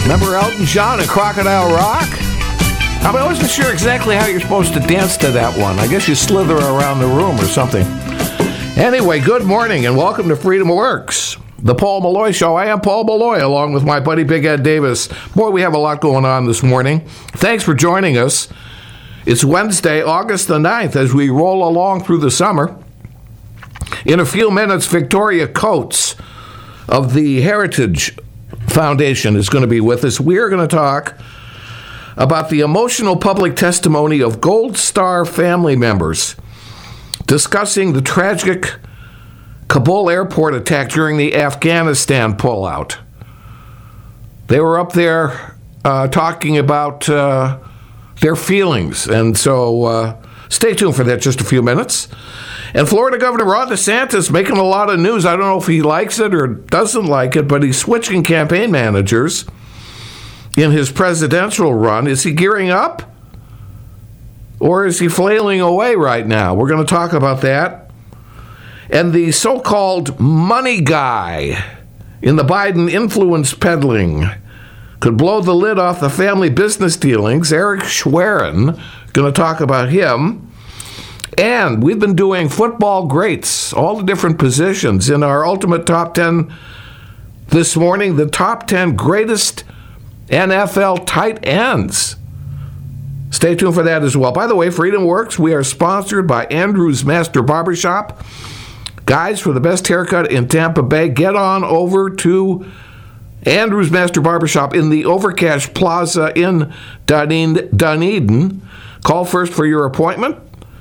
Remember Elton John and Crocodile Rock? I wasn't sure exactly how you're supposed to dance to that one. I guess you slither around the room or something. Anyway, good morning and welcome to Freedom Works, the Paul Malloy Show. I am Paul Malloy along with my buddy Big Ed Davis. Boy, we have a lot going on this morning. Thanks for joining us. It's Wednesday, August the 9th, as we roll along through the summer. In a few minutes, Victoria Coates of the Heritage Foundation is going to be with us. We are going to talk about the emotional public testimony of Gold Star family members discussing the tragic Kabul airport attack during the Afghanistan pullout. They were up there talking about their feelings, and so stay tuned for that just a few minutes. And Florida Governor Ron DeSantis making a lot of news. I don't know if he likes it or doesn't like it, but he's switching campaign managers in his presidential run. Is he gearing up? Or is he flailing away right now? We're going to talk about that. And the so-called money guy in the Biden influence peddling could blow the lid off the family business dealings. Eric Schwerin, going to talk about him. And we've been doing football greats, all the different positions. In our Ultimate Top 10 this morning, the top 10 greatest NFL tight ends. Stay tuned for that as well. By the way, Freedom Works, we are sponsored by Andrew's Master Barbershop. Guys, for the best haircut in Tampa Bay, get on over to Andrew's Master Barbershop in the Overcash Plaza in Dunedin. Call first for your appointment,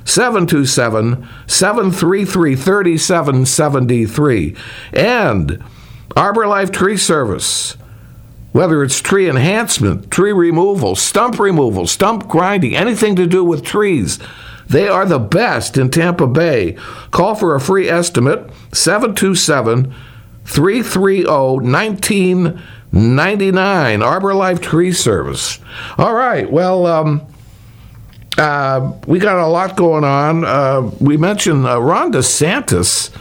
727-733-3773. And Arbor Life Tree Service. Whether it's tree enhancement, tree removal, stump grinding, anything to do with trees, they are the best in Tampa Bay. Call for a free estimate, 727-330-1999, Arbor Life Tree Service. All right, well, we got a lot going on. We mentioned Ron DeSantis.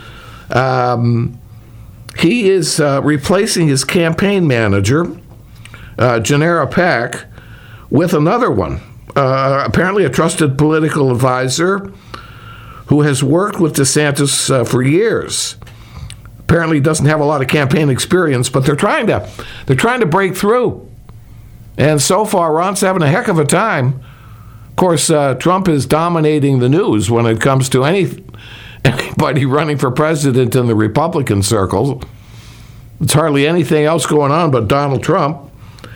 He is replacing his campaign manager, Janera Pack, with another one, apparently a trusted political advisor who has worked with DeSantis for years. Apparently doesn't have a lot of campaign experience, but they're trying to break through. And so far, Ron's having a heck of a time. Of course, Trump is dominating the news when it comes to anybody running for president in the Republican circles. There's hardly anything else going on but Donald Trump.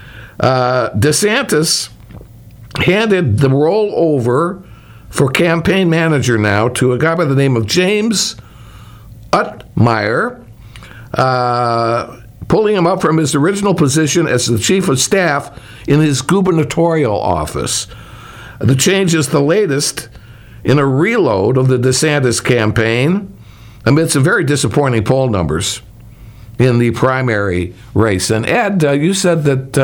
DeSantis handed the role over for campaign manager now to a guy by the name of James Utmeyer, pulling him up from his original position as the chief of staff in his gubernatorial office. The change is the latest in a reload of the DeSantis campaign amid some very disappointing poll numbers in the primary race. And Ed, you said that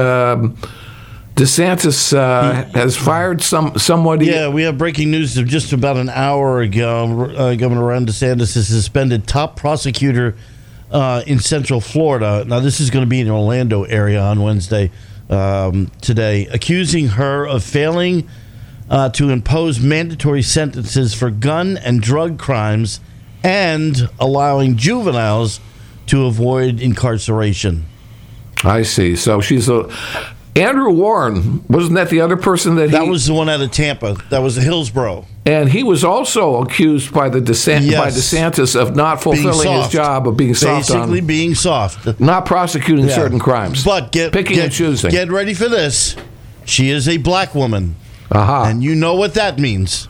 DeSantis has fired somebody. Yeah, we have breaking news of just about an hour ago. Governor Ron DeSantis has suspended top prosecutor in Central Florida. Now, this is going to be in the Orlando area on Wednesday today, accusing her of failing to impose mandatory sentences for gun and drug crimes and allowing juveniles to avoid incarceration. I see. So she's Andrew Warren, wasn't that the other person that That was the one out of Tampa. That was Hillsborough. And he was also accused by by DeSantis of not fulfilling his job of being soft. Basically being soft. Not prosecuting certain crimes. But picking and choosing. Get ready for this. She is a black woman. And you know what that means.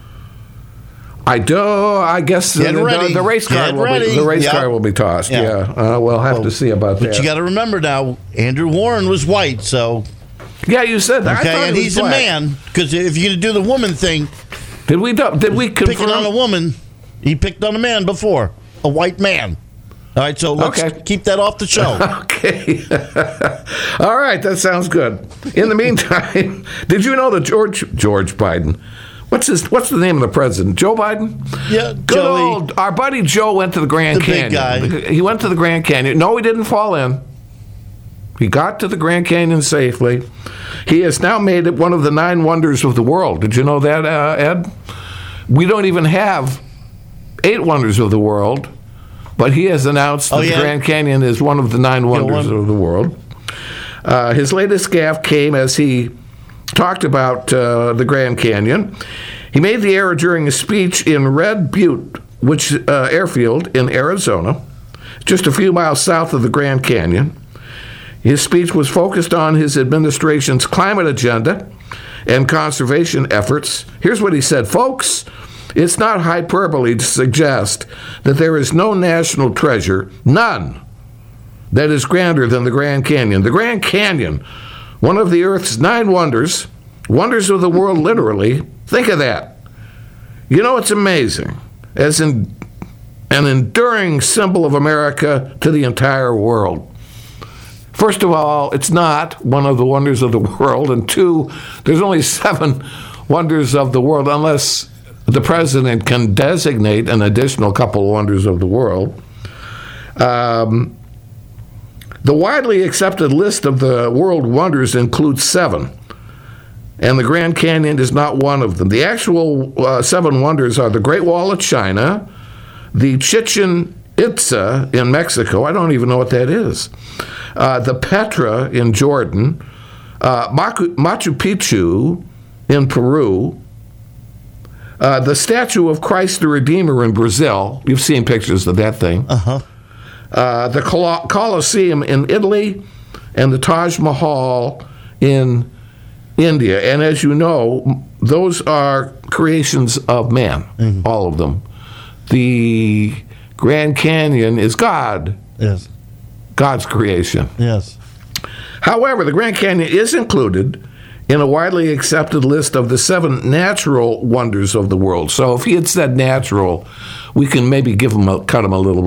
I do. I guess the race car will be tossed. Yeah. We'll have to see about that. But you got to remember now, Andrew Warren was white, so. Yeah, you said that. Okay, and he's black. A man. Because if you're going to do the woman thing, did we confirm? Picking on a woman, he picked on a man before, a white man. All right, so let's keep that off the show. Okay. All right, that sounds good. In the meantime, did you know that George Biden? What's the name of the president? Joe Biden? Yeah, good old. Our buddy Joe went to the Grand Canyon. Big guy. He went to the Grand Canyon. No, he didn't fall in. He got to the Grand Canyon safely. He has now made it one of the 9 wonders of the world. Did you know that, Ed? We don't even have 8 wonders of the world, but he has announced that the Grand Canyon is one of the 9 wonders of the world. His latest gaffe came as he talked about the Grand Canyon. He made the error during a speech in Red Butte, which airfield in Arizona, just a few miles south of the Grand Canyon. His speech was focused on his administration's climate agenda and conservation efforts. Here's what he said, folks. It's not hyperbole to suggest that there is no national treasure, none, that is grander than the Grand Canyon. The Grand Canyon, one of the Earth's 9 wonders, wonders of the world literally. Think of that. You know, it's amazing. As an enduring symbol of America to the entire world. First of all, it's not one of the wonders of the world, and 2, there's only 7 wonders of the world, unless the president can designate an additional couple of wonders of the world. The widely accepted list of the world wonders includes 7, and the Grand Canyon is not one of them. The actual 7 wonders are the Great Wall of China, the Chichen Itza in Mexico, I don't even know what that is, the Petra in Jordan, Machu Picchu in Peru, the statue of Christ the Redeemer in Brazil. You've seen pictures of that thing. The Colosseum in Italy, and the Taj Mahal in India. And as you know, those are creations of man, all of them. The Grand Canyon is God. Yes. God's creation. Yes. However, the Grand Canyon is included in a widely accepted list of the 7 natural wonders of the world. So if he had said natural, we can maybe cut him a little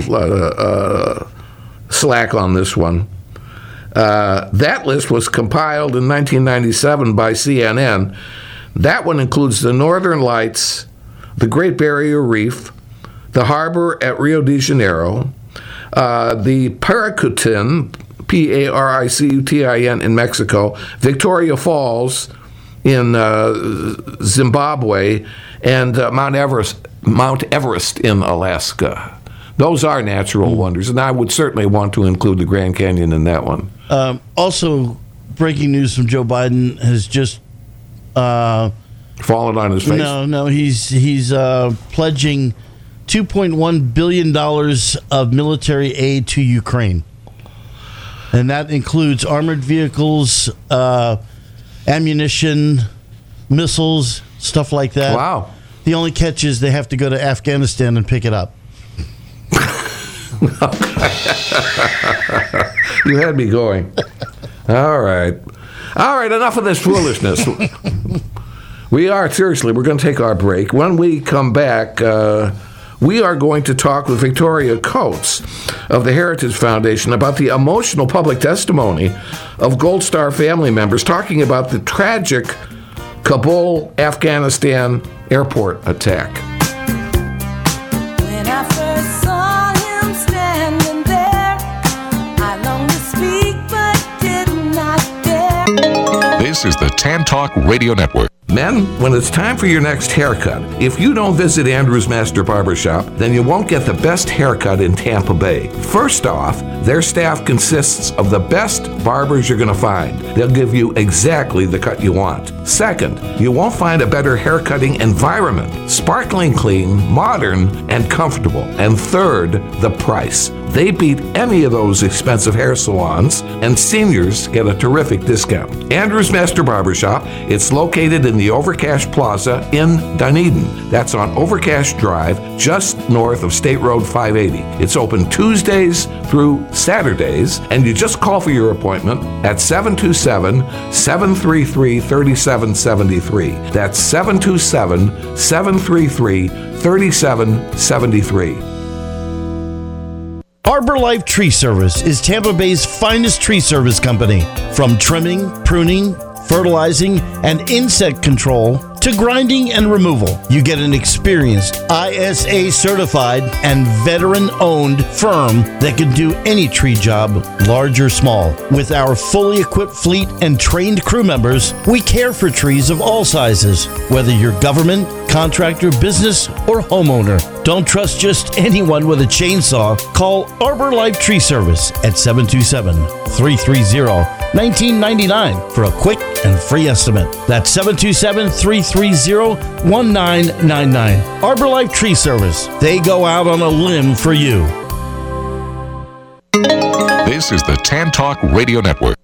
slack on this one. That list was compiled in 1997 by CNN. That one includes the Northern Lights, the Great Barrier Reef, the harbor at Rio de Janeiro, the Paricutin, Paricutin in Mexico, Victoria Falls in Zimbabwe, and Mount Everest in Alaska. Those are natural wonders, and I would certainly want to include the Grand Canyon in that one. Also, breaking news from Joe Biden has just fallen on his face. No, he's pledging $2.1 billion of military aid to Ukraine. And that includes armored vehicles, ammunition, missiles, stuff like that. Wow. The only catch is they have to go to Afghanistan and pick it up. You had me going. All right, enough of this foolishness. We're going to take our break. When we come back, we are going to talk with Victoria Coates of the Heritage Foundation about the emotional public testimony of Gold Star family members talking about the tragic Kabul, Afghanistan airport attack. When I first saw him standing there, I longed to speak but did not dare. This is the Tan Talk Radio Network. Men, when it's time for your next haircut, if you don't visit Andrew's Master Barbershop, then you won't get the best haircut in Tampa Bay. First off, their staff consists of the best barbers you're going to find. They'll give you exactly the cut you want. Second, you won't find a better haircutting environment. Sparkling clean, modern, and comfortable. And third, the price. They beat any of those expensive hair salons, and seniors get a terrific discount. Andrew's Master Barbershop, it's located in the Overcash Plaza in Dunedin. That's on Overcash Drive, just north of State Road 580. It's open Tuesdays through Saturdays, and you just call for your appointment at 727-733-3773. That's 727-733-3773. Arbor Life Tree Service is Tampa Bay's finest tree service company. From trimming, pruning, fertilizing, and insect control to grinding and removal. You get an experienced, ISA certified, and veteran owned firm that can do any tree job, large or small. With our fully equipped fleet and trained crew members, we care for trees of all sizes, whether you're government, contractor, business, or homeowner. Don't trust just anyone with a chainsaw. Call Arbor Life Tree Service at 727-330-1999 for a quick and free estimate. That's 727-330-1999. Arbor Life Tree Service. They go out on a limb for you. This is the Tan Talk Radio Network.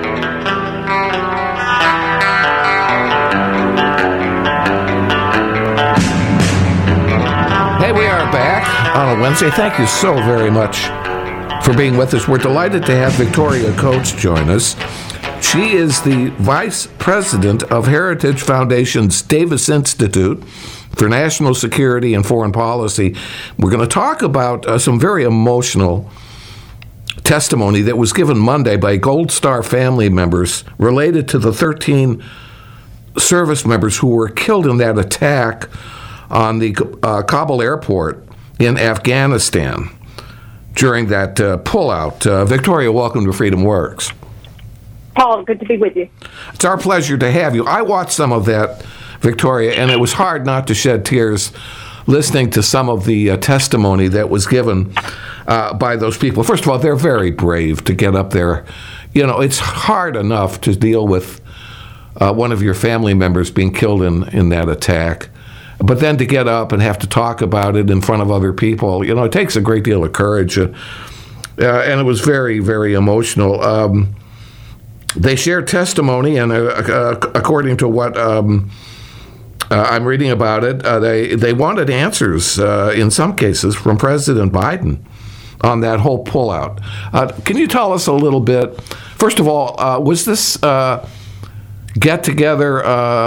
Hey, we are back on a Wednesday. Thank you so very much for being with us. We're delighted to have Victoria Coates join us. She is the Vice President of Heritage Foundation's Davis Institute for National Security and Foreign Policy. We're going to talk about some very emotional testimony that was given Monday by Gold Star family members related to the 13 service members who were killed in that attack on the Kabul airport in Afghanistan during that pullout. Victoria, welcome to Freedom Works. Paul, good to be with you. It's our pleasure to have you. I watched some of that, Victoria, and it was hard not to shed tears listening to some of the testimony that was given by those people. First of all, they're very brave to get up there. You know, it's hard enough to deal with one of your family members being killed in that attack. But then to get up and have to talk about it in front of other people, you know, it takes a great deal of courage. And it was very, very emotional. They shared testimony, and according to what I'm reading about it, they wanted answers, in some cases, from President Biden on that whole pullout. Can you tell us a little bit? First of all, was this get-together,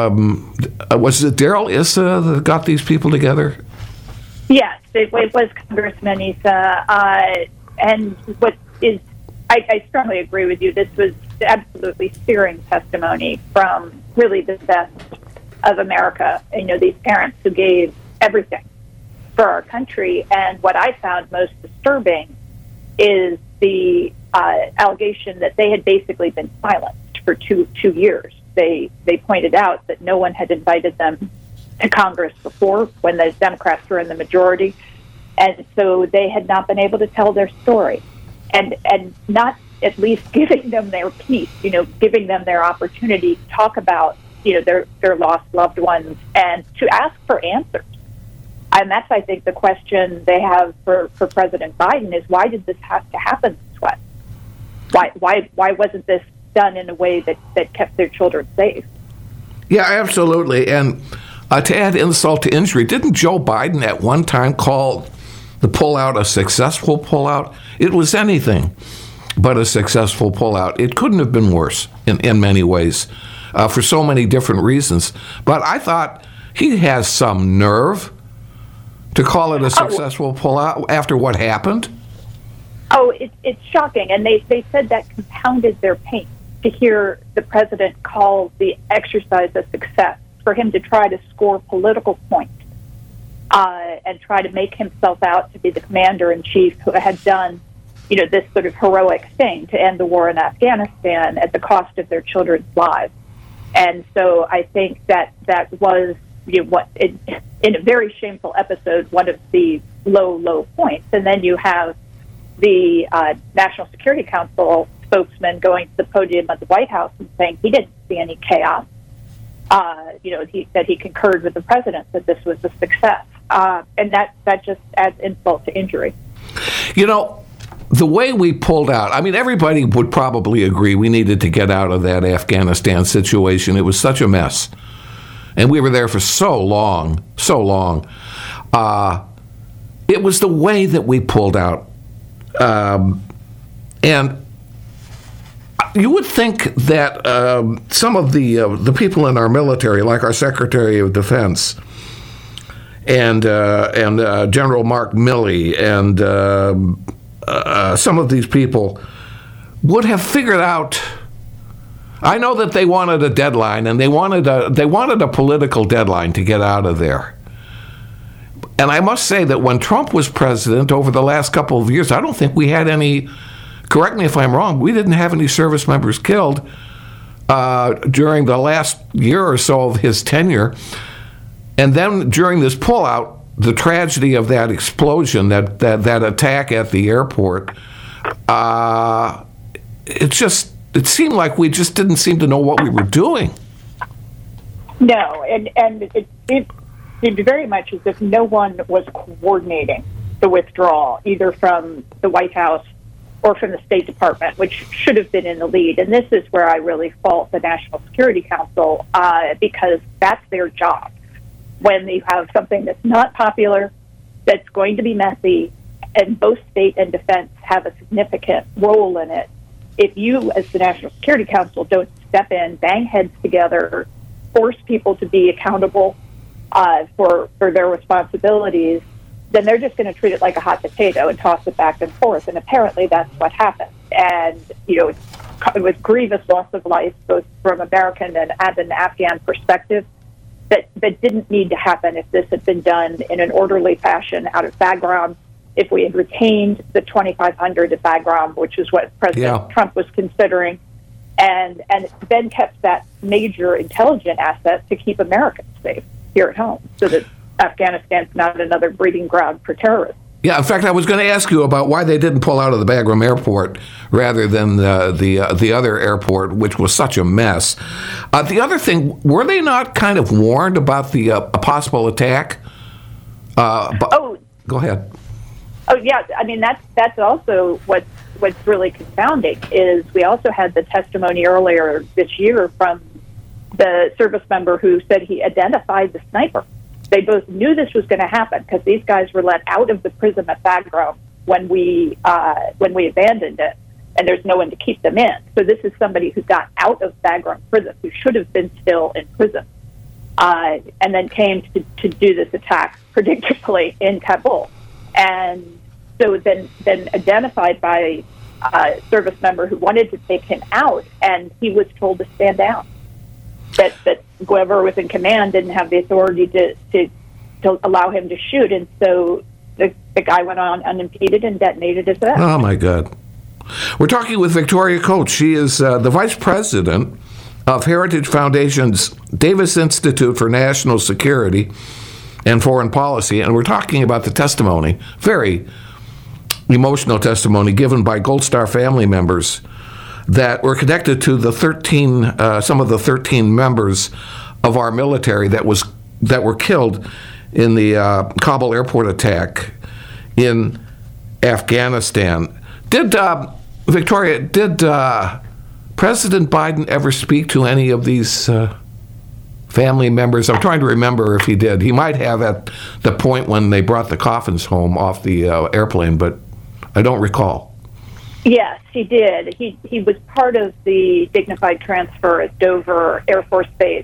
was it Darrell Issa that got these people together? Yes, it was Congressman Issa. And what is, I strongly agree with you, this was absolutely searing testimony from really the best of America. You know, these parents who gave everything for our country. And what I found most disturbing is the allegation that they had basically been silenced for two years. They pointed out that no one had invited them to Congress before when the Democrats were in the majority, and so they had not been able to tell their story, and not at least giving them their piece, you know, giving them their opportunity to talk about, you know, their lost loved ones and to ask for answers. And that's, I think, the question they have for President Biden is, why did this have to happen this way? Why wasn't this done in a way that kept their children safe? Yeah, absolutely. And to add insult to injury, didn't Joe Biden at one time call the pullout a successful pullout? It was anything but a successful pullout. It couldn't have been worse in many ways for so many different reasons. But I thought he has some nerve to call it a successful pullout after what happened. Oh, it's shocking. And they said that compounded their pain to hear the president call the exercise a success, for him to try to score political points and try to make himself out to be the commander-in-chief who had done, you know, this sort of heroic thing to end the war in Afghanistan at the cost of their children's lives. And so I think that was, you know, in a very shameful episode, one of the low points. And then you have the National Security Council spokesman going to the podium at the White House and saying he didn't see any chaos. You know, that he concurred with the president that this was a success. And that just adds insult to injury. You know, the way we pulled out, I mean, everybody would probably agree we needed to get out of that Afghanistan situation. It was such a mess. And we were there for so long. It was the way that we pulled out. And you would think that some of the people in our military, like our Secretary of Defense and General Mark Milley and some of these people, would have figured out I know that they wanted a deadline, and they wanted a political deadline to get out of there. And I must say that when Trump was president over the last couple of years, I don't think we had any, correct me if I'm wrong, we didn't have any service members killed during the last year or so of his tenure. And then during this pullout, the tragedy of that explosion, that attack at the airport, it seemed like we just didn't seem to know what we were doing. No, and it seemed very much as if no one was coordinating the withdrawal, either from the White House or from the State Department, which should have been in the lead. And this is where I really fault the National Security Council, because that's their job. When you have something that's not popular, that's going to be messy, and both state and defense have a significant role in it, if you, as the National Security Council, don't step in, bang heads together, force people to be accountable for their responsibilities, then they're just going to treat it like a hot potato and toss it back and forth. And apparently that's what happened. And, it was grievous loss of life, both from American and an Afghan perspective, that didn't need to happen if this had been done in an orderly fashion out of Bagram. If we had retained the 2,500 at Bagram, which is what President Trump was considering, and then kept that major intelligence asset to keep Americans safe here at home, so that Afghanistan's not another breeding ground for terrorists. Yeah, in fact, I was going to ask you about why they didn't pull out of the Bagram airport rather than the other airport, which was such a mess. The other thing, were they not kind of warned about a possible attack? Go ahead. Oh yeah, I mean that's also what's really confounding is we also had the testimony earlier this year from the service member who said he identified the sniper. They both knew this was going to happen because these guys were let out of the prison at Bagram when we abandoned it, and there's no one to keep them in. So this is somebody who got out of Bagram prison, who should have been still in prison, and then came to do this attack predictably in Kabul. And so then identified by a service member who wanted to take him out, and he was told to stand down. That whoever was in command didn't have the authority to allow him to shoot, and so the guy went on unimpeded and detonated his head. Oh my God! We're talking with Victoria Coates. She is the vice president of Heritage Foundation's Davis Institute for National Security and Foreign Policy, and we're talking about the testimony, very emotional testimony given by Gold Star family members that were connected to the some of the 13 members of our military that were killed in the Kabul airport attack in Afghanistan. Victoria, did President Biden ever speak to any of these family members? I'm trying to remember if he did. He might have at the point when they brought the coffins home off the airplane, but I don't recall. Yes, he did. He was part of the dignified transfer at Dover Air Force Base,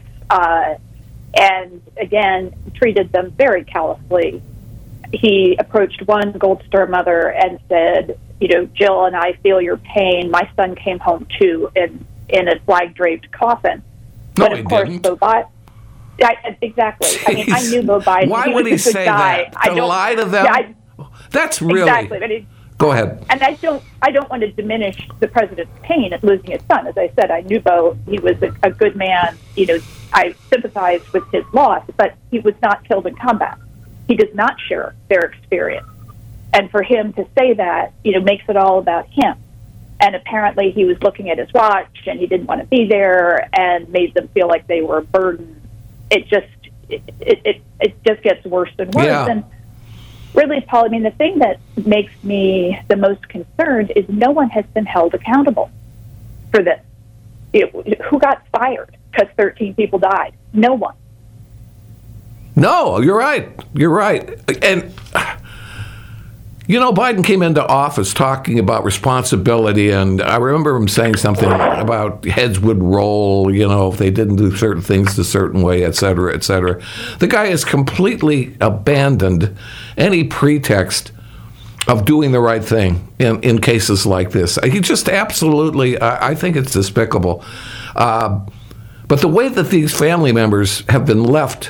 and again treated them very callously. He approached one Gold Star mother and said, Jill and I feel your pain. My son came home too in a flag-draped coffin. No, but of he course, didn't. Exactly. I mean, I knew Bo Biden. Why would he say that? To lie to them? Yeah, that's really... Exactly. But go ahead. And I don't want to diminish the president's pain at losing his son. As I said, I knew Bo. He was a good man. I sympathized with his loss, but he was not killed in combat. He does not share their experience. And for him to say that, makes it all about him. And apparently he was looking at his watch and he didn't want to be there and made them feel like they were a burden. It just gets worse and worse. Yeah. And really, Paul, I mean, the thing that makes me the most concerned is no one has been held accountable for this. Who got fired because 13 people died? No one. No, you're right. You're right. And, Biden came into office talking about responsibility, and I remember him saying something about heads would roll, if they didn't do certain things a certain way, et cetera, et cetera. The guy has completely abandoned any pretext of doing the right thing in cases like this. He just absolutely, I think it's despicable. But the way that these family members have been left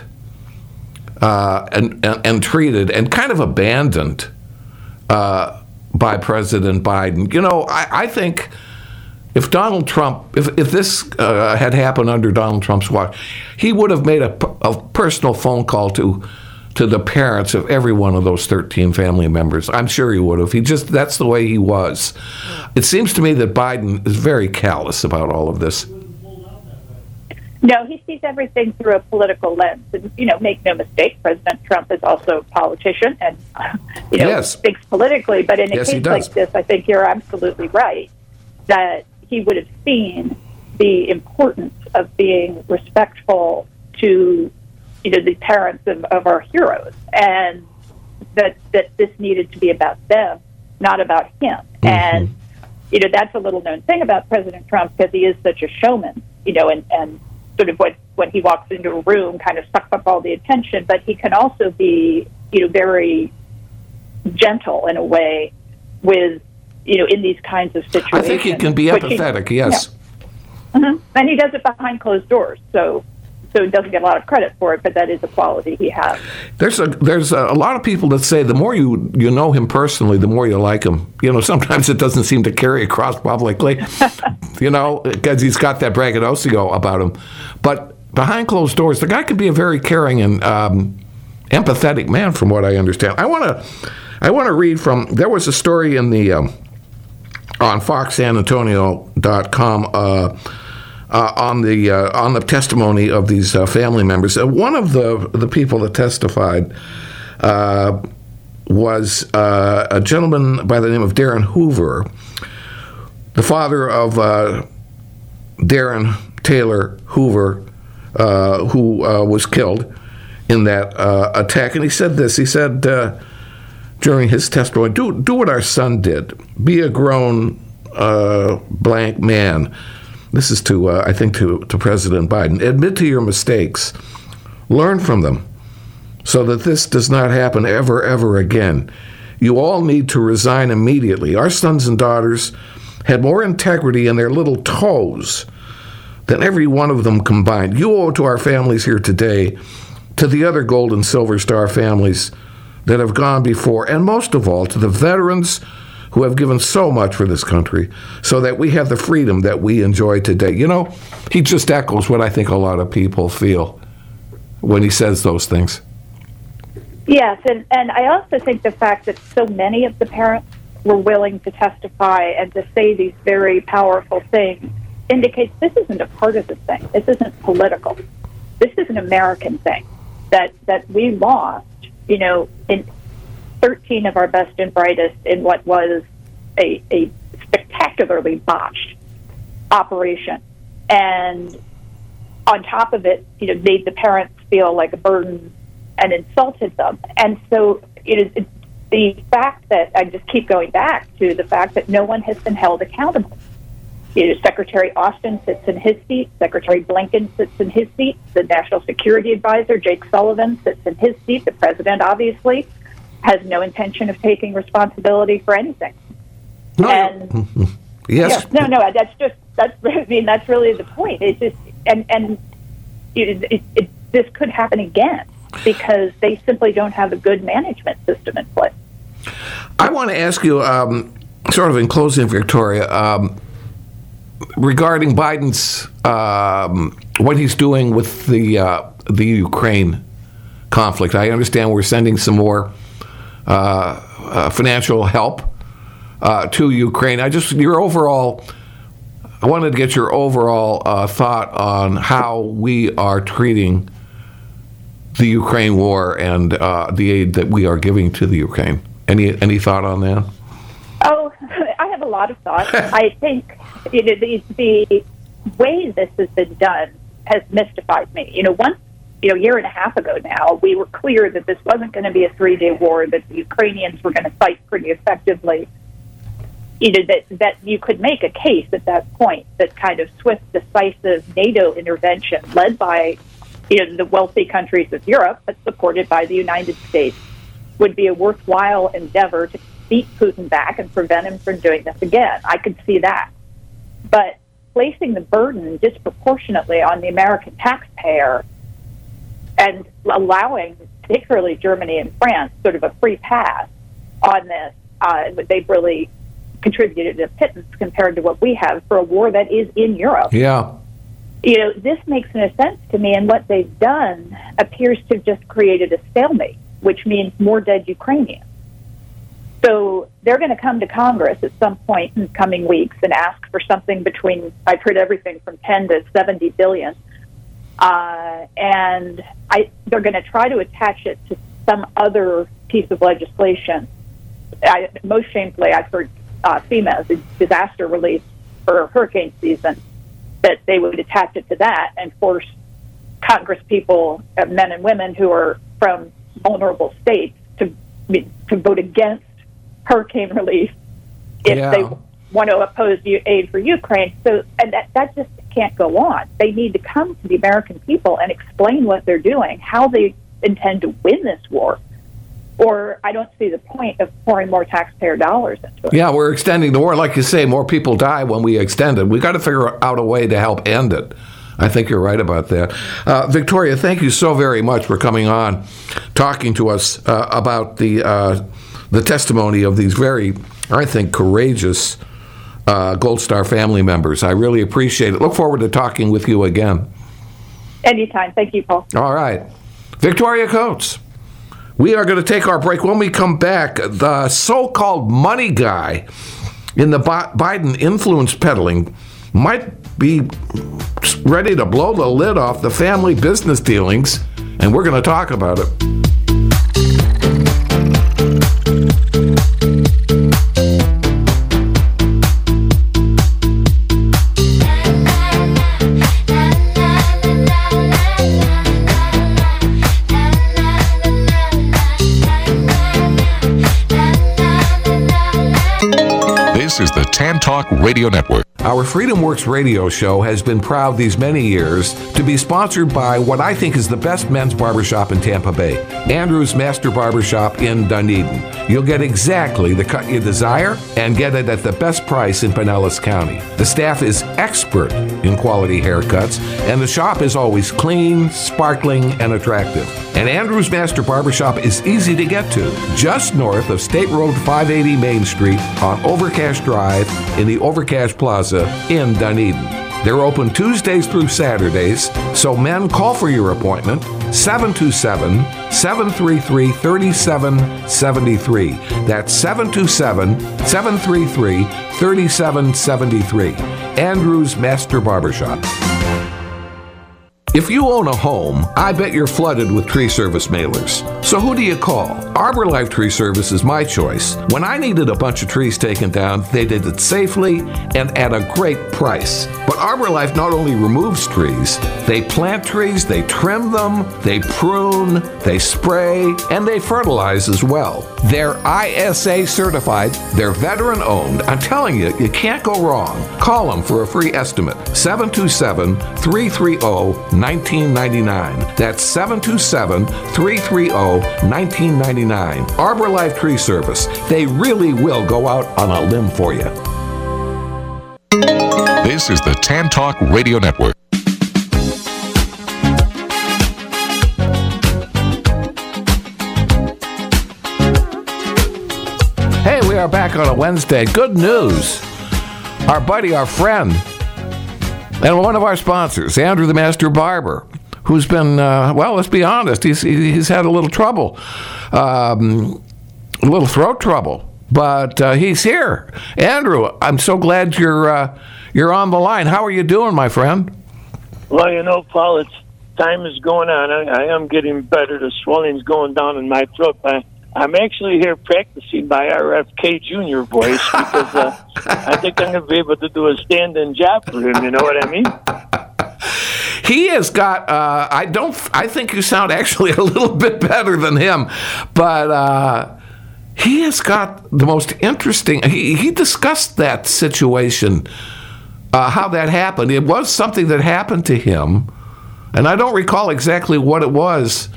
and treated and kind of abandoned by President Biden, I think if Donald Trump, if this had happened under Donald Trump's watch, he would have made a personal phone call to the parents of every one of those 13 family members. I'm sure he would have. That's the way he was. It seems to me that Biden is very callous about all of this. No, he sees everything through a political lens. And, make no mistake, President Trump is also a politician and, Yes. thinks politically. But in a Yes, he case does. like this, I think you're absolutely right that he would have seen the importance of being respectful to, the parents of our heroes, and that this needed to be about them, not about him. Mm-hmm. And, that's a little known thing about President Trump because he is such a showman, and sort of when he walks into a room kind of sucks up all the attention, but he can also be, very gentle in a way with, in these kinds of situations. I think he can be empathetic, yes. Yeah. Mm-hmm. And he does it behind closed doors, so he doesn't get a lot of credit for it, but that is a quality he has. There's a lot of people that say the more you know him personally, the more you like him. Sometimes it doesn't seem to carry across publicly, because he's got that braggadocio about him. But behind closed doors, the guy could be a very caring and empathetic man, from what I understand. I want to read from. There was a story in the on FoxSanAntonio.com. On the testimony of these family members. One of the people that testified was a gentleman by the name of Darren Hoover, the father of Darren Taylor Hoover, who was killed in that attack. And he said this. He said during his testimony, do what our son did. Be a grown blank man. This is to President Biden. Admit to your mistakes. Learn from them so that this does not happen ever again. You all need to resign immediately. Our sons and daughters had more integrity in their little toes than every one of them combined. You owe it to our families here today, to the other Gold and Silver Star families that have gone before, and most of all, to the veterans who have given so much for this country so that we have the freedom that we enjoy today. He just echoes what I think a lot of people feel when he says those things. Yes, and I also think the fact that so many of the parents were willing to testify and to say these very powerful things indicates this isn't a partisan thing. This isn't political. This is an American thing that we lost, in 13 of our best and brightest in what was a spectacularly botched operation. And on top of it, made the parents feel like a burden and insulted them. And so it's the fact that I just keep going back to the fact that no one has been held accountable. Secretary Austin sits in his seat. Secretary Blinken sits in his seat. The National Security Advisor, Jake Sullivan, sits in his seat. The president, obviously, has no intention of taking responsibility for anything. No, and yes. Yeah, no, that's really the point. It just this could happen again because they simply don't have a good management system in place. I want to ask you, sort of in closing, Victoria, regarding Biden's what he's doing with the Ukraine conflict. I understand we're sending some more financial help to Ukraine. I wanted to get your overall thought on how we are treating the Ukraine war and the aid that we are giving to the Ukraine. Any thought on that? Oh, I have a lot of thoughts. I think the way this has been done has mystified me. Once a year and a half ago now, we were clear that this wasn't going to be a 3-day war, that the Ukrainians were going to fight pretty effectively. That you could make a case at that point that kind of swift, decisive NATO intervention led by the wealthy countries of Europe, but supported by the United States, would be a worthwhile endeavor to beat Putin back and prevent him from doing this again. I could see that. But placing the burden disproportionately on the American taxpayer and allowing, particularly Germany and France, sort of a free pass on this. They've really contributed a pittance compared to what we have for a war that is in Europe. Yeah. This makes no sense to me, and what they've done appears to have just created a stalemate, which means more dead Ukrainians. So they're going to come to Congress at some point in the coming weeks and ask for something between, I've heard everything from 10 to 70 billion. And they're going to try to attach it to some other piece of legislation. Most shamefully, I've heard FEMA, the disaster relief for hurricane season, that they would attach it to that and force Congress people, men and women who are from vulnerable states, to vote against hurricane relief if they want to oppose aid for Ukraine. So, and that just can't go on. They need to come to the American people and explain what they're doing, how they intend to win this war. Or I don't see the point of pouring more taxpayer dollars into it. Yeah, we're extending the war. Like you say, more people die when we extend it. We've got to figure out a way to help end it. I think you're right about that. Victoria, thank you so very much for coming on, talking to us about the testimony of these very, I think, courageous Gold Star family members. I really appreciate it. Look forward to talking with you again. Anytime. Thank you, Paul. All right. Victoria Coates. We are going to take our break. When we come back, the so-called money guy in the Biden influence peddling might be ready to blow the lid off the family business dealings, and we're going to talk about it. This is the Tan Talk Radio Network. Our Freedom Works radio show has been proud these many years to be sponsored by what I think is the best men's barbershop in Tampa Bay, Andrew's Master Barbershop in Dunedin. You'll get exactly the cut you desire and get it at the best price in Pinellas County. The staff is expert in quality haircuts, and the shop is always clean, sparkling, and attractive. And Andrew's Master Barbershop is easy to get to, just north of State Road 580 Main Street on Overcash Drive in the Overcash Plaza in Dunedin. They're open Tuesdays through Saturdays, so men, call for your appointment, 727-733-3773. That's 727-733-3773. Andrew's Master Barbershop. If you own a home, I bet you're flooded with tree service mailers. So who do you call? Arbor Life Tree Service is my choice. When I needed a bunch of trees taken down, they did it safely and at a great price. But Arbor Life not only removes trees, they plant trees, they trim them, they prune, they spray, and they fertilize as well. They're ISA certified, they're veteran owned. I'm telling you, you can't go wrong. Call them for a free estimate. 727-330-1999. That's 727-330-1999. Arbor Life Tree Service. They really will go out on a limb for you. This is the Tan Talk Radio Network. Hey, we are back on a Wednesday. Good news. Our buddy, our friend, and one of our sponsors, Andrew the Master Barber, who's been, well, let's be honest, he's had a little trouble, a little throat trouble, but he's here. Andrew, I'm so glad you're on the line. How are you doing, my friend? Well, Paul, time is going on. I am getting better. The swelling's going down in my throat. I'm actually here practicing my RFK Jr. voice because I think I'm going to be able to do a stand-in job for him. You know what I mean? He has got. I think you sound actually a little bit better than him, but he has got the most interesting. He discussed that situation, how that happened. It was something that happened to him, and I don't recall exactly what it was.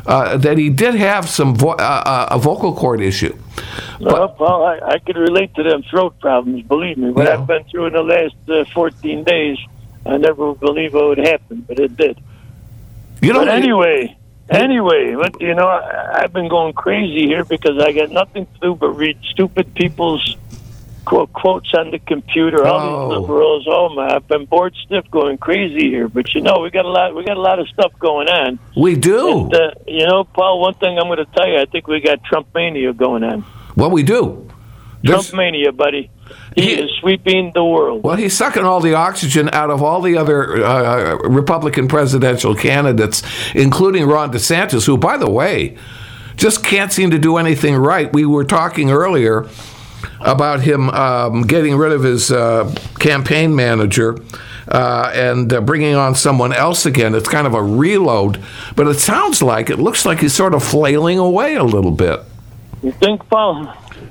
that he did have a vocal cord issue. Well, Paul, I could relate to them throat problems. Believe me, what Yeah. I've been through in the last 14 days, I never would believe it would happen, but it did. You know, But anyway, but, I've been going crazy here because I got nothing to do but read stupid people's quotes on the computer. All Oh. these liberals. Oh my! I've been bored stiff, going crazy here. But we got a lot of stuff going on. we do. And, Paul, one thing I'm going to tell you, I think we got Trump mania going on. Well, we do. There's- Trump mania, buddy. He is sweeping the world. Well, he's sucking all the oxygen out of all the other Republican presidential candidates, including Ron DeSantis, who, by the way, just can't seem to do anything right. We were talking earlier about him getting rid of his campaign manager and bringing on someone else again. It's kind of a reload, but it looks like he's sort of flailing away a little bit. You think, Paul?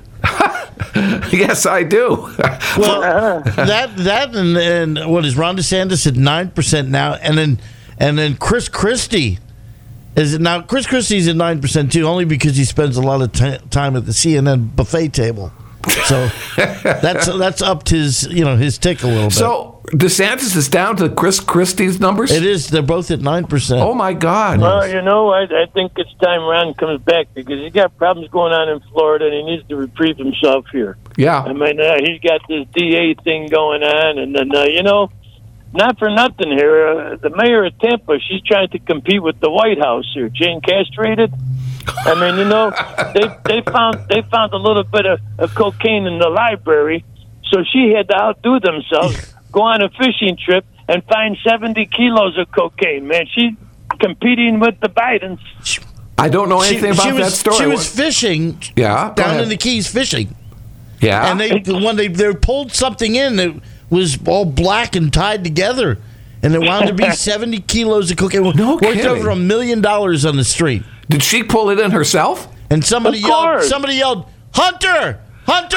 Yes, I do. Well, that and what is Ron DeSantis at 9% now, and then Chris Christie is now. Chris Christie's at 9% too, only because he spends a lot of time at the CNN buffet table. So that's upped his his tick a little bit. So DeSantis is down to Chris Christie's numbers? It is. They're both at 9%. Oh, my God. Well, I think it's time Ron comes back because he's got problems going on in Florida and he needs to reprieve himself here. Yeah. I mean, he's got this DA thing going on, and then, not for nothing here, the mayor of Tampa, she's trying to compete with the White House here. Jane Castrated. I mean, they found a little bit of cocaine in the library, so she had to outdo themselves, go on a fishing trip, and find 70 kilos of cocaine. Man, she's competing with the Bidens. I don't know anything about that story. She was fishing Yeah, go down ahead. in the Keys fishing. Yeah. And when they pulled something in that was all black and tied together, and it wound to be 70 kilos of cocaine. No worth kidding. over $1 million on the street. Did she pull it in herself? And somebody Of course. yelled, Hunter! Hunter!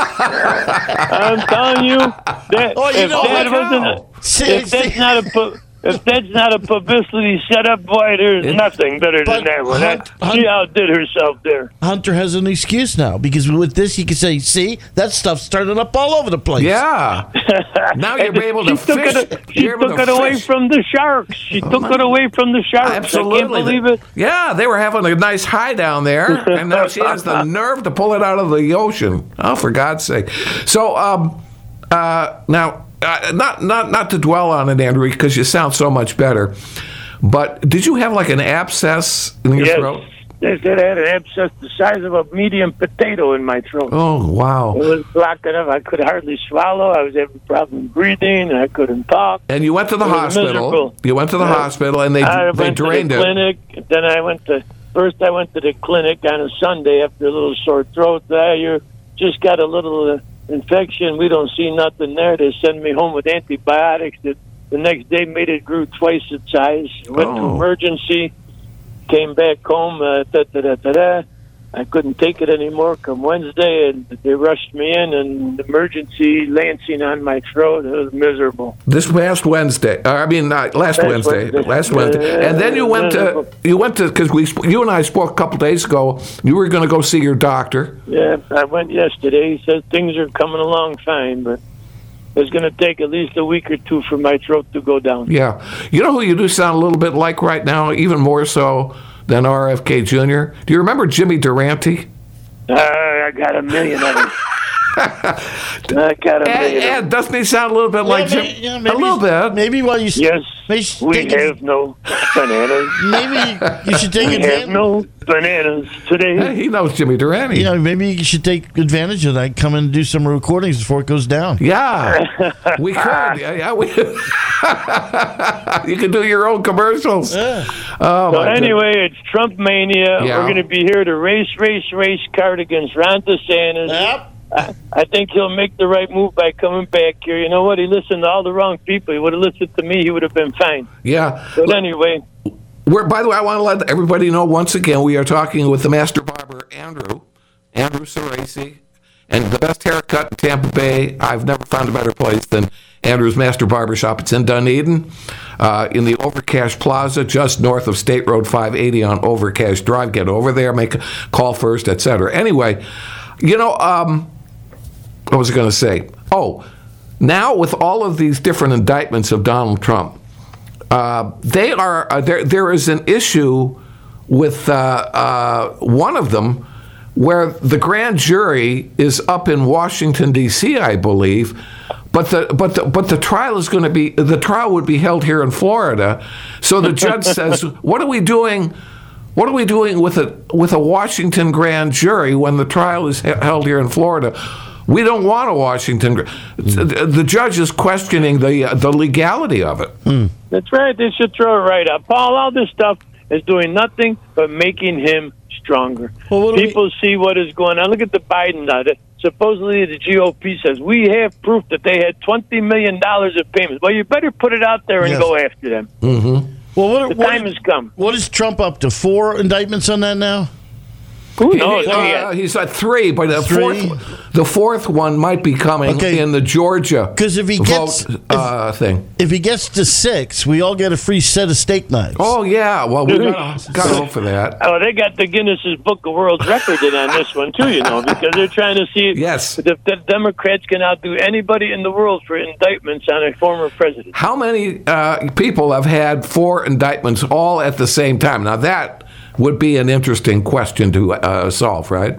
I'm telling you, that, Oh, you know what? if that's not a publicity setup, boy, there's nothing better But than that one. Hunt- She outdid herself there. Hunter has an excuse now because with this he can say, "See, that stuff's turning up all over the place." Yeah. Now you're able to She fish. took it away from the sharks. She took it away from the sharks. Absolutely. I can't believe it. Yeah, they were having a nice high down there, and now she has the nerve to pull it out of the ocean. Oh, for God's sake! So, now, not to dwell on it, Andrew, because you sound so much better. But did you have like an abscess in your throat? They said I had an abscess the size of a medium potato in my throat. Oh, wow! It was blocking up. I could hardly swallow. I was having problems breathing. I couldn't talk. And you went to the It was hospital. miserable. You went to the hospital, and they I went drained to the it. clinic. Then I went to the clinic on a Sunday after a little sore throat. You just got a little infection. We don't see nothing there. They send me home with antibiotics. The next day made it grew twice its size. Went to emergency. Came back home. I couldn't take it anymore. Come Wednesday, and they rushed me in, and emergency lancing on my throat. It was miserable. This past Wednesday, last Wednesday, and then you went to because you and I spoke a couple days ago. You were going to go see your doctor. Yeah, I went yesterday. He said things are coming along fine, but it's going to take at least a week or two for my throat to go down. Yeah, you know who you do sound a little bit like right now, even more so than RFK Jr. Do you remember Jimmy Durante? I got a million of them. I got a million of them. And doesn't he sound a little bit like Jim? Yeah, A little bit. Maybe while you Yes, we take have no bananas. maybe you should take We have advantage. no bananas today. Hey, he knows Jimmy Durante. Yeah, maybe you should take advantage of that. Come and do some recordings before it goes down. Yeah, we could. Yeah, we. You can do your own commercials. Yeah. Oh, So my goodness. anyway, it's Trump mania. Yeah. We're going to be here to race card against Ron DeSantis. Yep. I think he'll make the right move by coming back here. You know what? He listened to all the wrong people. He would have listened to me. He would have been fine. Yeah. But anyway, By the way, I want to let everybody know once again we are talking with the master barber Andrew Cerasi, and the best haircut in Tampa Bay. I've never found a better place than Andrew's Master Barbershop. It's in Dunedin, in the Overcash Plaza, just north of State Road 580 on Overcash Drive. Get over there, make a call first, etc. Anyway, what was I going to say? Oh, now with all of these different indictments of Donald Trump, there is an issue with one of them where the grand jury is up in Washington D.C., I believe, but the trial is going to be would be held here in Florida. So the judge says, "What are we doing? What are we doing with a Washington grand jury when the trial is held here in Florida? We don't want a Washington." The judge is questioning the legality of it. That's right. They should throw it right up. Paul, all this stuff is doing nothing but making him stronger. Well, people see what is going on. Look at the Biden audit. Supposedly the GOP says, we have proof that they had $20 million of payments. Well, you better put it out there and go after them. Mm-hmm. Well, the time has come. What is Trump up to? 4 indictments on that now? Who knows? He's at 3, but the fourth one might be coming in the Georgia if he gets, thing. If he gets to 6, we all get a free set of steak knives. Oh, yeah. Well, we got to hope for that. Oh, they got the Guinness's Book of World Record in on this one, too, because they're trying to see if the Democrats can outdo anybody in the world for indictments on a former president. How many people have had 4 indictments all at the same time? Now, that would be an interesting question to solve, right?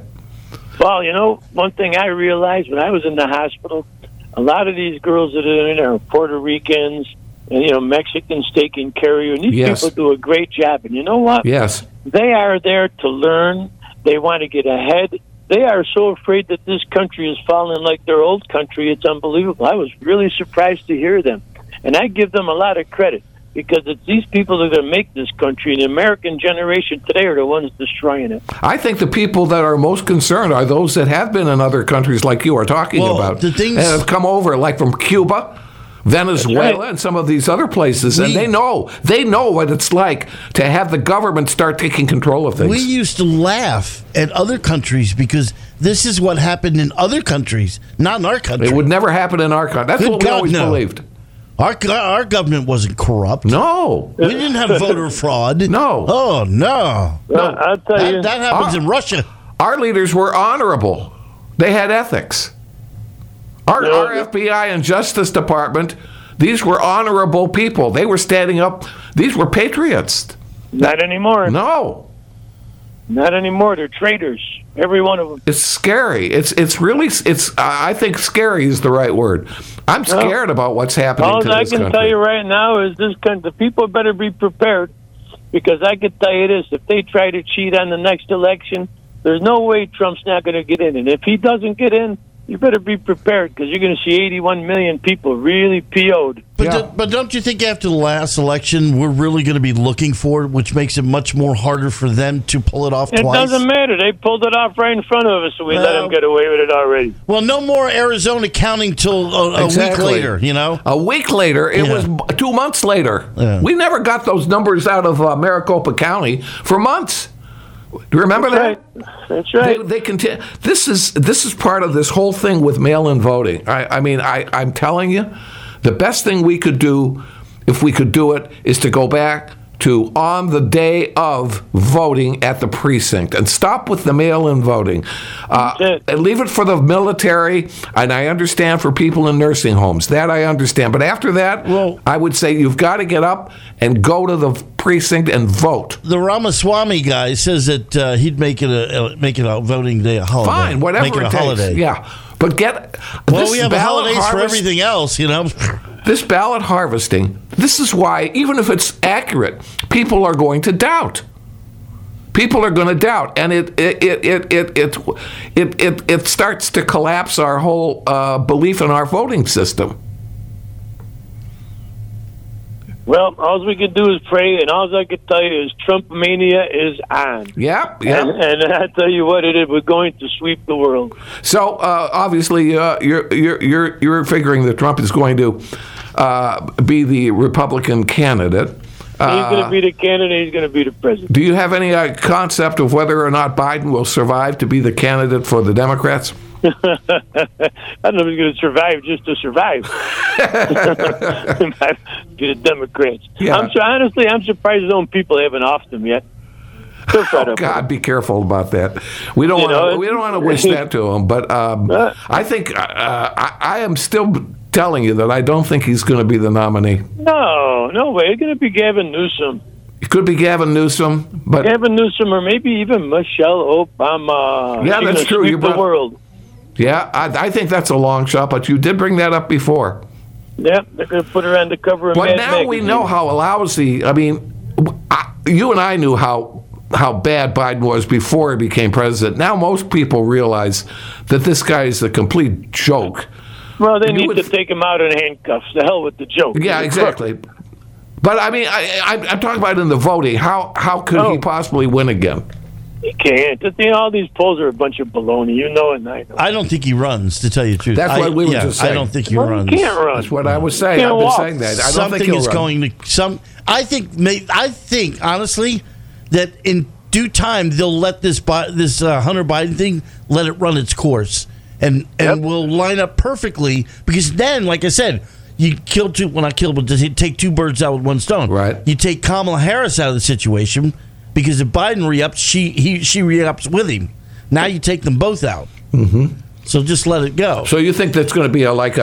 Well, one thing I realized when I was in the hospital, a lot of these girls that are in there are Puerto Ricans and, Mexicans taking care of you. And these people do a great job. And you know what? Yes. They are there to learn. They want to get ahead. They are so afraid that this country is falling like their old country. It's unbelievable. I was really surprised to hear them. And I give them a lot of credit, because it's these people that are going to make this country, and the American generation today are the ones destroying it. I think the people that are most concerned are those that have been in other countries like you are talking about, and have come over, like from Cuba, Venezuela, and some of these other places, and they know what it's like to have the government start taking control of things. We used to laugh at other countries because this is what happened in other countries, not in our country. It would never happen in our country. That's what we always believed. Our government wasn't corrupt. No. We didn't have voter fraud. No. Oh, no. I'll tell you. That happens in Russia. Our leaders were honorable. They had ethics. Our FBI and Justice Department, these were honorable people. They were standing up. These were patriots. Not anymore. No. Not anymore. They're traitors. Every one of them. It's scary. It's really, I think scary is the right word. I'm scared about what's happening to this country. All I can tell you right now is the people better be prepared, because I can tell you this: if they try to cheat on the next election, there's no way Trump's not going to get in. And if he doesn't get in, you better be prepared, because you're going to see 81 million people really PO'd. But don't you think after the last election, we're really going to be looking for it, which makes it much more harder for them to pull it off twice? It doesn't matter. They pulled it off right in front of us, so we let them get away with it already. Well, no more Arizona counting till a week later, A week later? It was 2 months later. Yeah. We never got those numbers out of Maricopa County for months. Do you remember that? That's right. They continue. This is part of this whole thing with mail-in voting. I'm telling you, the best thing we could do, if we could do it, is to go back to on the day of voting at the precinct and stop with the mail-in voting. And leave it for the military, and I understand for people in nursing homes. That I understand. But after that, I would say you've got to get up and go to the precinct and vote. The Ramaswamy guy says that he'd make it a voting day a holiday. Fine, whatever make it it a takes. Holiday. Yeah, but we have holidays for everything else, This ballot harvesting, this is why, even if it's accurate, people are going to doubt. People are going to doubt, and it starts to collapse our whole belief in our voting system. Well, all we can do is pray, and all I can tell you is Trump mania is on. Yeah. And I tell you what, it is. We're going to sweep the world. So obviously, you're figuring that Trump is going to be the Republican candidate. He's going to be the candidate. He's going to be the president. Do you have any concept of whether or not Biden will survive to be the candidate for the Democrats? I don't know if he's going to survive just to survive. To the Democrats. Yeah. Honestly, I'm surprised his own people haven't offed him yet. They're fed up. God, be careful about that. We don't want to wish that to him. But I think I am still telling you that I don't think he's going to be the nominee. No way. It's going to be Gavin Newsom. It could be Gavin Newsom, but Gavin Newsom, or maybe even Michelle Obama. Yeah, that's true. You the world. Yeah, I think that's a long shot. But you did bring that up before. Yeah, they're going to put her on the cover of But Mad now Magazine. we know how lousy. I mean, you and I knew how bad Biden was before he became president. Now most people realize that this guy is a complete joke. Well, they need to take him out in handcuffs. The hell with the joke. Yeah, exactly. But I mean, I'm talking about in the voting. How could he possibly win again? He can't. All these polls are a bunch of baloney. You know it, and I know. I don't think he runs, to tell you the truth. That's what we were just saying. I don't think he Well, runs. He can't run. That's what I was saying. Can't I've been walk. saying that. I don't Something think he'll is run. going to I think honestly that in due time they'll let this Hunter Biden thing let it run its course, and will line up perfectly, because then, like I said, you kill two. Well, not kill, but take two birds out with one stone. Right. You take Kamala Harris out of the situation, because if Biden re-ups, she re-ups with him. Now you take them both out. Mm-hmm. So just let it go. So you think that's going to be Yes,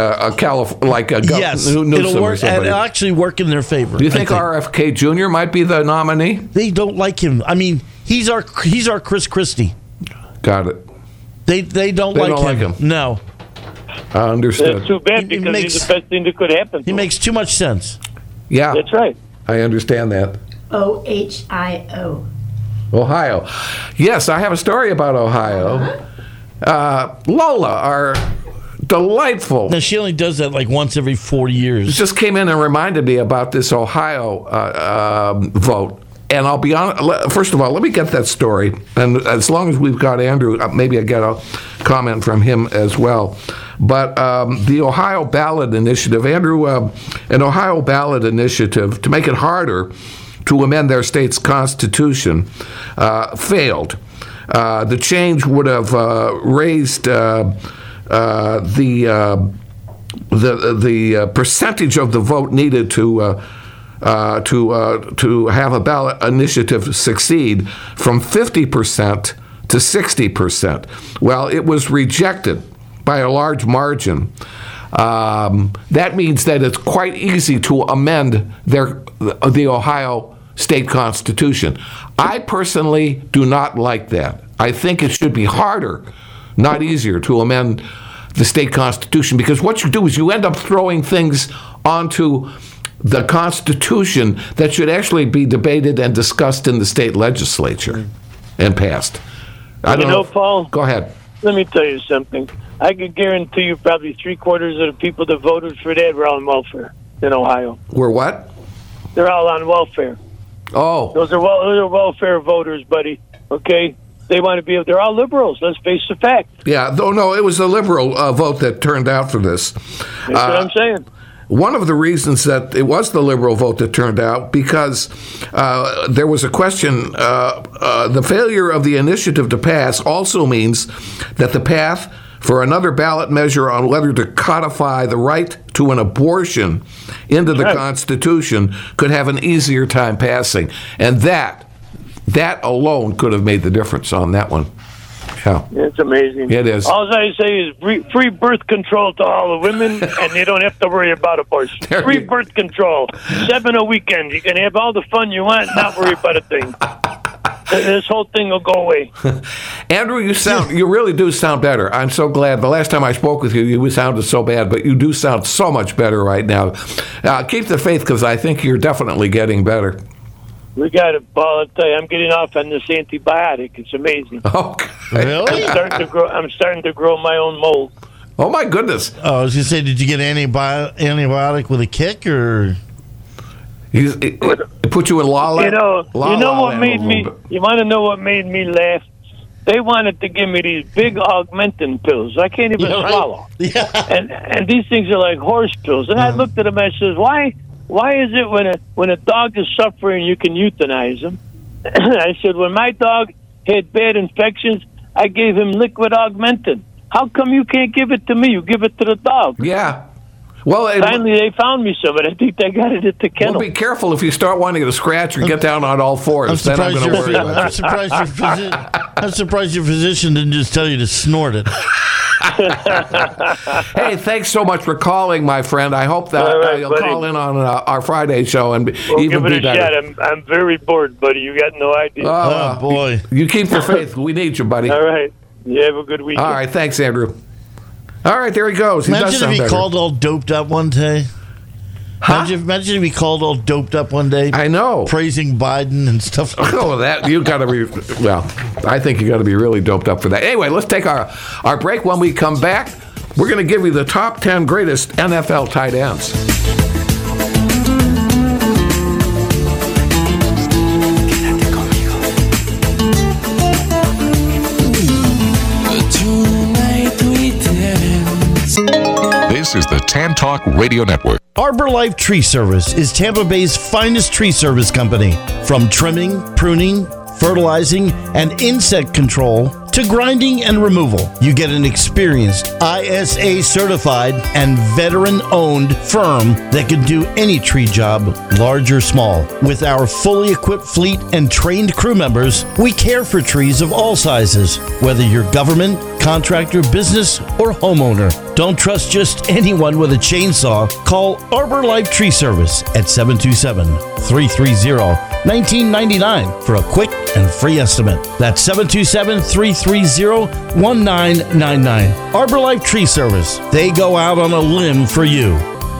Newsom it'll or work, and somebody? it'll actually work in their favor. Do you think RFK Jr. might be the nominee? They don't like him. I mean, he's our Chris Christie. Got it. They don't like him. No, Understood. That's too bad, because he's the best thing that could happen. he makes too much sense. Yeah, That's right. I understand that. Ohio. Ohio. Yes, I have a story about Ohio. Lola, our delightful, Now she only does that like once every 4 years. just came in and reminded me about this Ohio vote. And I'll be honest, first of all, let me get that story. And as long as we've got Andrew, maybe I get a comment from him as well. But the Ohio Ballot Initiative, Andrew, an Ohio Ballot Initiative to make it harder to amend their state's constitution failed. The change would have raised the percentage of the vote needed to have a ballot initiative succeed from 50% to 60%. Well, it was rejected by a large margin. That means that it's quite easy to amend the Ohio state constitution. I personally do not like that. I think it should be harder, not easier, to amend the state constitution, because what you do is you end up throwing things onto the Constitution that should actually be debated and discussed in the state legislature and passed. I don't know, Paul? Go ahead. Let me tell you something. I could guarantee you probably 3/4 of the people that voted for that were on welfare in Ohio. We're what? They're all on welfare. Oh, Those are welfare voters, buddy. Okay? They want to be, they're all liberals. Let's face the fact. yeah. No, it was the liberal vote that turned out for this. That's what I'm saying. One of the reasons that it was the liberal vote that turned out, because there was a question, the failure of the initiative to pass also means that the path for another ballot measure on whether to codify the right to an abortion into the Constitution could have an easier time passing. And that alone could have made the difference on that one. Yeah. It's amazing. It is. All I say is free birth control to all the women, and you don't have to worry about abortion. There Free you- birth control. 7 a weekend. You can have all the fun you want, not worry about a thing. This whole thing will go away. Andrew, you really do sound better. I'm so glad. The last time I spoke with you, you sounded so bad, but you do sound so much better right now. Keep the faith, because I think you're definitely getting better. We got it, Paul. I'll tell you, I'm getting off on this antibiotic. It's amazing. Okay. Really? I'm starting to grow my own mold. Oh my goodness! Oh, I was gonna say, did you get antibiotic with a kick, or? It put you in la la. You know what land made a me? little bit. You want to know what made me laugh? They wanted to give me these big augmentin pills. I can't even swallow. Yeah. And these things are like horse pills. And I looked at them and I says, why is it when a dog is suffering you can euthanize him? I said, when my dog had bad infections, I gave him liquid augmentin. How come you can't give it to me? You give it to the dog. Yeah. Well, Finally, they found me some, but I think they got it at the kennel. well, be careful if you start wanting to scratch or get down on all fours. Then I'm going to worry about I'm surprised your physician didn't just tell you to snort it. Hey, thanks so much for calling, my friend. I hope that All right, you'll buddy. call in on our Friday show and We'll even give be it a better. shot. I'm very bored, buddy. You got no idea. Oh, boy. You keep your faith. We need you, buddy. All right. You have a good weekend. All right, thanks, Andrew. All right, there he goes. He does Imagine sound if he better. called all doped up one day. Imagine if he called all doped up one day. I know. Praising Biden and stuff like that. Oh, that you got to be. Well, I think you got to be really doped up for that. Anyway, let's take our break. When we come back, we're going to give you the top 10 greatest NFL tight ends. This is the Tan Talk Radio Network. Arbor Life Tree Service is Tampa Bay's finest tree service company. From trimming, pruning, fertilizing, and insect control to grinding and removal, you get an experienced, ISA certified, and veteran owned firm that can do any tree job, large or small. With our fully equipped fleet and trained crew members, we care for trees of all sizes, whether you're government, contractor, business, or homeowner. Don't trust just anyone with a chainsaw. Call Arbor Life Tree Service at 727-330-1999 for a quick and free estimate. That's 727-330-1999. Arbor Life Tree Service. They go out on a limb for you.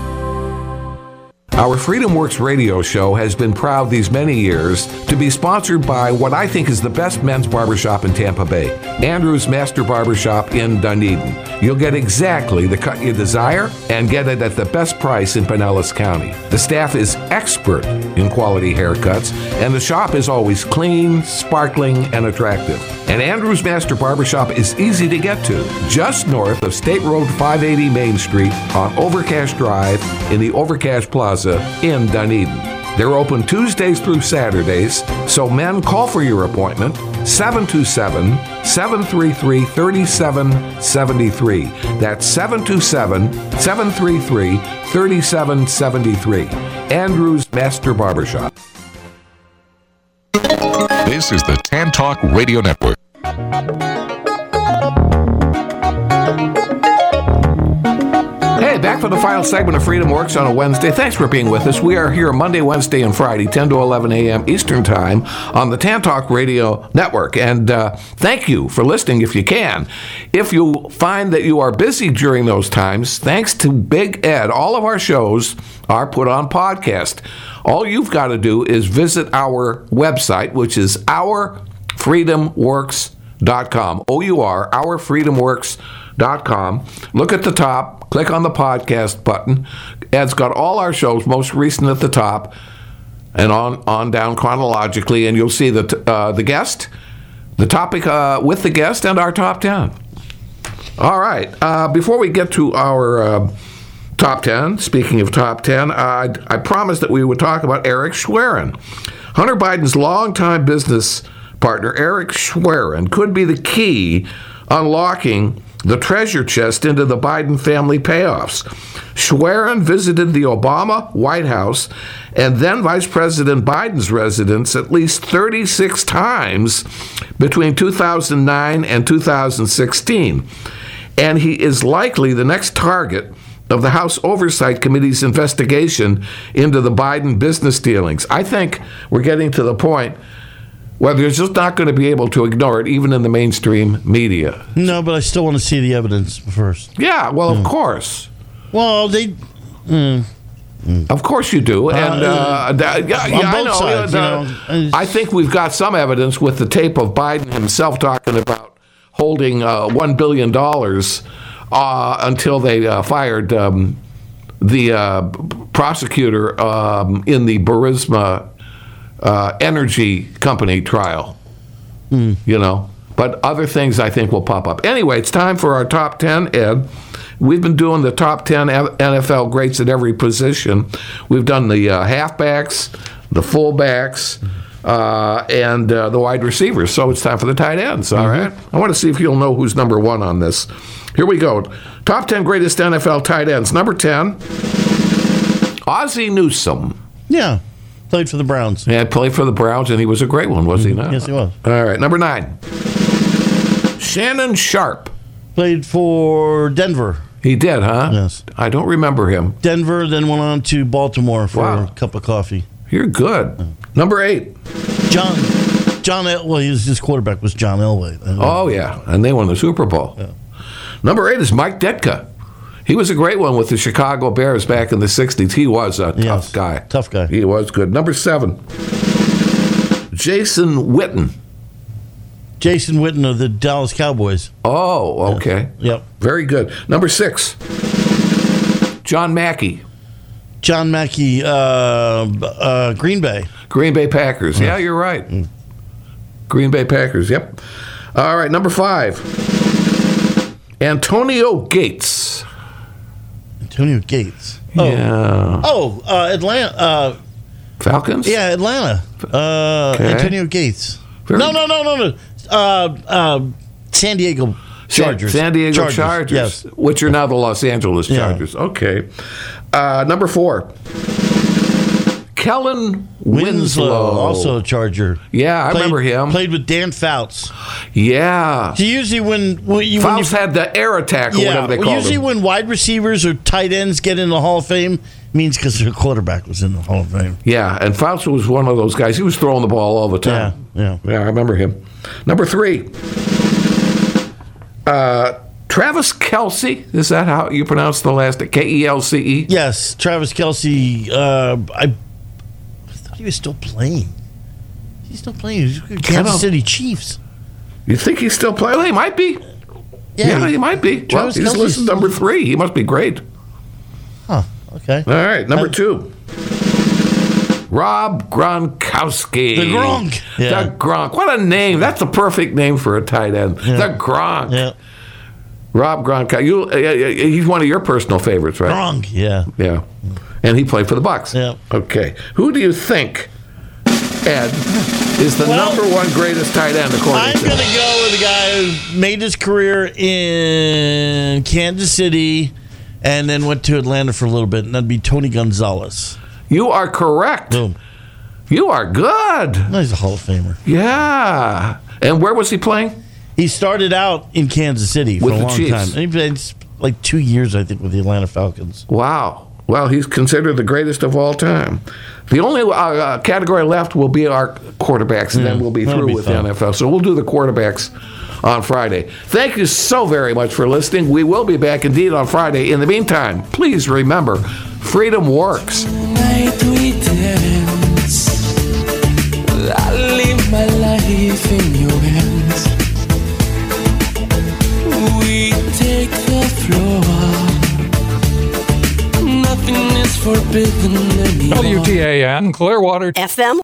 Our Freedom Works radio show has been proud these many years to be sponsored by what I think is the best men's barbershop in Tampa Bay, Andrew's Master Barbershop in Dunedin. You'll get exactly the cut you desire and get it at the best price in Pinellas County. The staff is expert in quality haircuts, and the shop is always clean, sparkling, and attractive. And Andrew's Master Barbershop is easy to get to, just north of State Road 580 Main Street on Overcash Drive in the Overcash Plaza in Dunedin. They're open Tuesdays through Saturdays, so men, call for your appointment, 727-733-3773. That's 727-733-3773. Andrew's Master Barbershop. This is the Tan Talk Radio Network. Hey, back for the final segment of Freedom Works on a Wednesday. Thanks for being with us. We are here Monday, Wednesday, and Friday, 10 to 11 a.m. Eastern Time on the Tan Talk Radio Network. And thank you for listening if you can. If you find that you are busy during those times, thanks to Big Ed, all of our shows are put on podcast. All you've got to do is visit our website, which is ourfreedomworks.com. ourfreedomworks.com. Look at the top, click on the podcast button. Ed's got all our shows, most recent at the top, and on down chronologically, and you'll see the guest, the topic with the guest, and our top 10. All right. Before we get to our top 10, speaking of top 10, I promised that we would talk about Eric Schwerin. Hunter Biden's longtime business partner, Eric Schwerin, could be the key unlocking the treasure chest into the Biden family payoffs. Schwerin visited the Obama White House and then Vice President Biden's residence at least 36 times between 2009 and 2016. And he is likely the next target of the House Oversight Committee's investigation into the Biden business dealings. I think we're getting to the point where they're just not going to be able to ignore it, even in the mainstream media. No, but I still want to see the evidence first. Yeah, well, of course. Well, they... Of course you do. And I know. sides, I think we've got some evidence with the tape of Biden himself talking about holding $1 billion until they fired the prosecutor in the Burisma energy company trial. You know. But other things I think will pop up. Anyway, it's time for our top 10, Ed. We've been doing the top 10 NFL greats at every position. We've done the halfbacks, the fullbacks, and the wide receivers. So it's time for the tight ends, all right? I want to see if you'll know who's number one on this. Here we go. Top 10 greatest NFL tight ends. Number 10, Ozzie Newsome. Yeah. Played for the Browns. Yeah, played for the Browns, and he was a great one, was he not? Yes, he was. All right, number 9, Shannon Sharp. Played for Denver. He did, huh? Yes. I don't remember him. Denver, then went on to Baltimore for Wow. a cup of coffee. You're good. Number 8. His quarterback was John Elway. Oh, yeah, and they won the Super Bowl. Yeah. Number 8 is Mike Ditka. He was a great one with the Chicago Bears back in the 60s. He was a tough guy. Tough guy. He was good. Number 7, Jason Witten. Jason Witten of the Dallas Cowboys. Oh, okay. Yep. Very good. Number 6, John Mackey. John Mackey, Green Bay. Green Bay Packers. Yeah, you're right. Green Bay Packers, yep. All right, number 5, Antonio Gates. Antonio Gates. Yeah. Oh, Atlanta. Falcons? Yeah, Atlanta. Okay. Antonio Gates. Very- No. San Diego Chargers. San Diego Chargers, Yes. which are now the Los Angeles Yeah. Chargers. Okay. Number 4, Kellen Winslow. also a Charger. Yeah, I remember him. Played with Dan Fouts. Yeah. So usually when Fouts had the air attack or whatever they called usually him. when wide receivers or tight ends get in the Hall of Fame, means because their quarterback was in the Hall of Fame. Yeah, and Fouts was one of those guys. He was throwing the ball all the time. Yeah. Yeah, I remember him. Number 3, Travis Kelce. Is that how you pronounce the last name? Kelce? Yes, Travis Kelce. I thought he was still playing. He's still playing. He's with Kansas City Chiefs. You think he's still playing? Well, he might be. Yeah, he might be. Well, Travis he's Kelce's listed number 3. He must be great. Huh. Okay. All right, number 2, Rob Gronkowski. The Gronk. Yeah. The Gronk. What a name. That's the perfect name for a tight end. The Gronk. Yeah. Rob Gronkowski. He's one of your personal favorites, right? Gronk. Yeah. Yeah. And he played for the Bucs. Yeah. Okay. Who do you think, Ed, is the Well, number 1 greatest tight end according I'm to going to go with a guy who made his career in Kansas City and then went to Atlanta for a little bit, and that'd be Tony Gonzalez. You are correct. Boom. You are good. No, he's a Hall of Famer. Yeah. And where was he playing? He started out in Kansas City for With a the long Chiefs. time. And he played like 2 years, I think, with the Atlanta Falcons. Wow. Well, he's considered the greatest of all time. The only category left will be our quarterbacks, and then we'll be that'll through be with fun. the NFL. So we'll do the quarterbacks on Friday. Thank you so very much for listening. We will be back indeed on Friday. In the meantime, please remember, freedom works. Night we dance. I live my life in your hands. We take the floor. Nothing is forbidden anymore. WTAN Clearwater FM